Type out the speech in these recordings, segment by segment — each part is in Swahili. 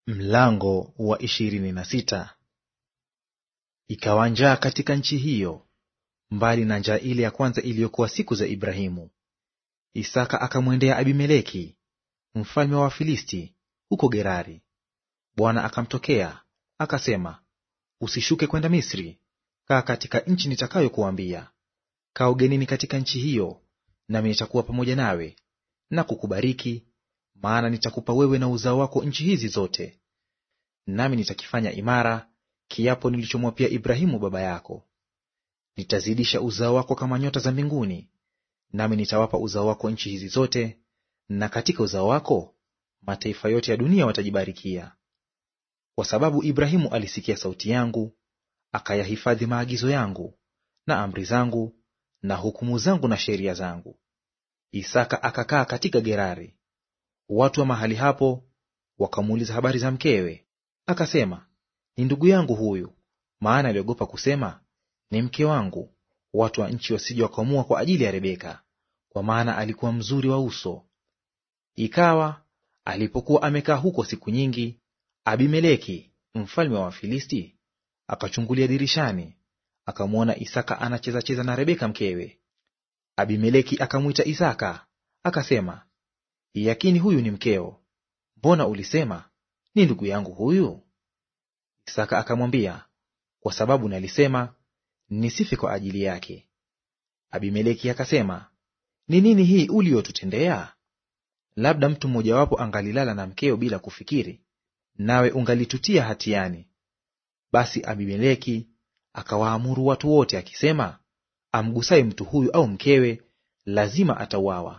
Mlango wa 26. Ikawa njaa katika nchi hiyo, mbali na njaa ile ya kwanza iliyokuwa siku za Ibrahimu. Isaka akamwendea Abimeleki mfalme wa Wafilisti huko Gerari. Bwana akamtokea akasema, usishuke kwenda Misri, kaa katika nchi nitakayokuambia. Kaa ugenini katika nchi hiyo, nami nitakuwa pamoja nawe na kukubariki, maana nitakupa wewe na uzao wako nchi hizi zote. Nami nitakifanya imara kiapo nilichomwapia Ibrahimu baba yako. Nitazidisha uzao wako kama nyota za mbinguni, nami nitawapa uzao wako nchi hizi zote, na katika uzao wako mataifa yote ya dunia watajibarikia. Kwa sababu Ibrahimu alisikia sauti yangu, akayahifadhi maagizo yangu na amri zangu na hukumu zangu na sheria zangu. Isaka akakaa katika Gerari. Watu wa mahali hapo wakamuuliza habari za mkewe. Akasema, ni ndugu yangu huyu, maana aliogopa kusema, ni mke wangu, watu wa nchi wasije wakaamua kwa ajili ya Rebeka, kwa maana alikuwa mzuri wa uso. Ikawa alipokuwa amekaa huko siku nyingi, Abimeleki mfalme wa Wafilisti akachungulia dirishani, akamwona Isaka anacheza na Rebeka mkewe. Abimeleki akamwita Isaka akasema, yakini huyu ni mkeo, mbona ulisema, ni ndugu yangu huyu? Isaka akamwambia, kwa sababu nalisema, nisife kwa ajili yake. Abimeleki akasema, ni nini hii uliyotutendea? Labda mtu mmojawapo angalilala na mkeo bila kufikiri, nawe ungalitutia hatiani. Basi Abimeleki akawaamuru watu wote akisema, amgusaye mtu huyu au mkewe lazima atauawa.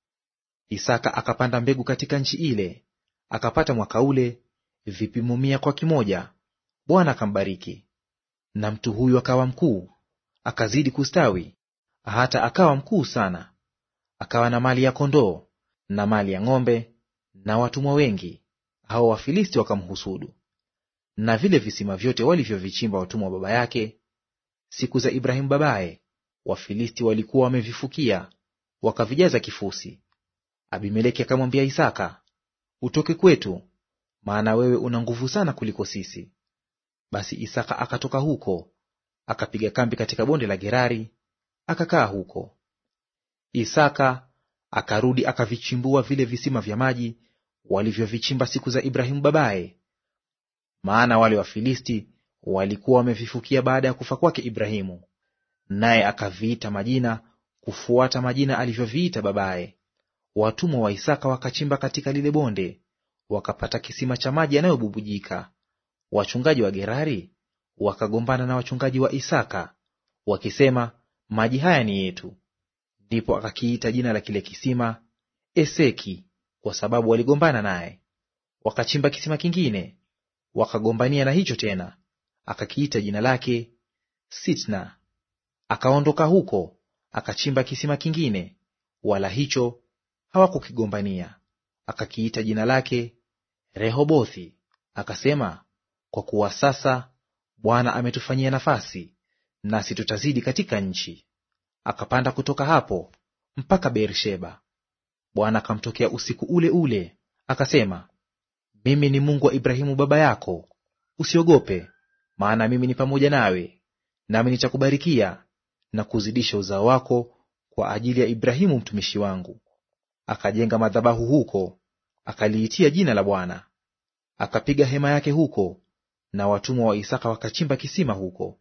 Isaka akapanda mbegu katika nchi ile, akapata mwaka ule vipimo 100 kwa kimoja. Bwana akambariki. Na mtu huyu akawa mkuu, akazidi kustawi, hata akawa mkuu sana. Akawa na mali ya kondoo na mali ya ng'ombe na watumwa wengi, hao Wafilisti wakamhusudu. Na vile visima vyote walivyovichimba watumwa wa baba yake siku za Ibrahimu babaye, Wafilisti walikuwa wamevifukia, wakavijaza kifusi. Abimeleki akamwambia Isaka, utoke kwetu, maana wewe una nguvu sana kuliko sisi. Basi Isaka akatoka huko, akapiga kambi katika bonde la Gerari, akakaa huko. Isaka akarudi akavichimbua vile visima vya maji walivyovichimba siku za Ibrahimu babaye, maana wale Wafilisti walikuwa wamevifukia baada ya kufa kwake Ibrahimu, naye akaviita majina kufuata majina alivyoviita babaye. Watumwa wa Isaka wakachimba katika lile bonde, wakapata kisima cha maji yanayobubujika. Wachungaji wa Gerari wakagombana na wachungaji wa Isaka, wakisema, maji haya ni yetu. Ndipo akakiita jina la kile kisima Eseki, kwa sababu waligombana naye. Wakachimba kisima kingine, wakagombania na hicho tena, akakiita jina lake Sitna. Akaondoka huko, akachimba kisima kingine, wala hicho hawakukigombania, akakiita jina lake Rehobothi. Akasema, kwa kuwa sasa Bwana ametufanyia nafasi, nasi tutazidi katika nchi. Akapanda kutoka hapo mpaka Beer-sheba. Bwana akamtokea usiku ule ule, akasema, mimi ni Mungu wa Ibrahimu baba yako, usiogope, maana mimi ni pamoja nawe, nami nitakubarikia na kuzidisha uzao wako kwa ajili ya Ibrahimu mtumishi wangu. Akajenga madhabahu huko, akaliitia jina la Bwana. Akapiga hema yake huko, na watumwa wa Isaka wakachimba kisima huko.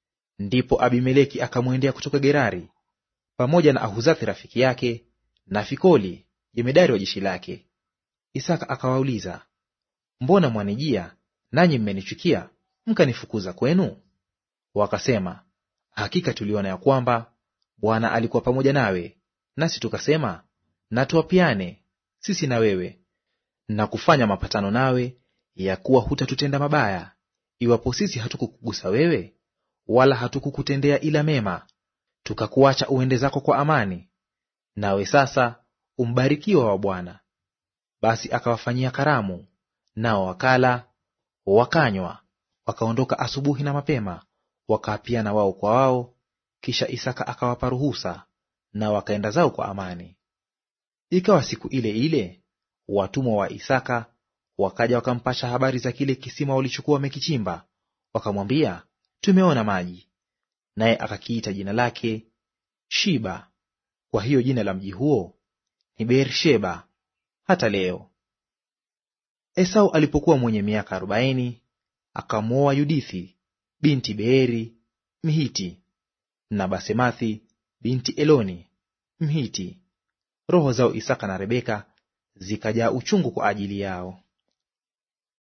Ndipo Abimeleki akamwendea kutoka Gerari, pamoja na Ahuzathi rafiki yake, na Fikoli jemedari wa jeshi lake. Isaka akawauliza, mbona mwanijia, nanyi mmenichukia, mkanifukuza kwenu? Wakasema, hakika tuliona ya kwamba Bwana alikuwa pamoja nawe, nasi tukasema, na tuapiane sisi na wewe, na kufanya mapatano nawe, ya kuwa hutatutenda mabaya, iwapo sisi hatukukugusa wewe, wala hatukukutendea ila mema, tukakuacha uende zako kwa amani. Nawe sasa umbarikiwa wa Bwana. Basi akawafanyia karamu, nao wakala wakanywa, wakaondoka asubuhi na mapema, wakaapiana wao kwa wao. Kisha Isaka akawapa ruhusa, nao wakaenda zao kwa amani. Ikawa siku ile ile watumwa wa Isaka wakaja wakampasha habari za kile kisima walichokuwa wamekichimba, wakamwambia, tumeona maji. Naye akakiita jina lake Shiba. Kwa hiyo jina la mji huo ni Beer-sheba hata leo. Esau alipokuwa mwenye miaka 40, akamwoa Yudithi binti Beeri Mhiti na Basemathi binti Eloni Mhiti. Roho zao Isaka na Rebeka zikajaa uchungu kwa ajili yao.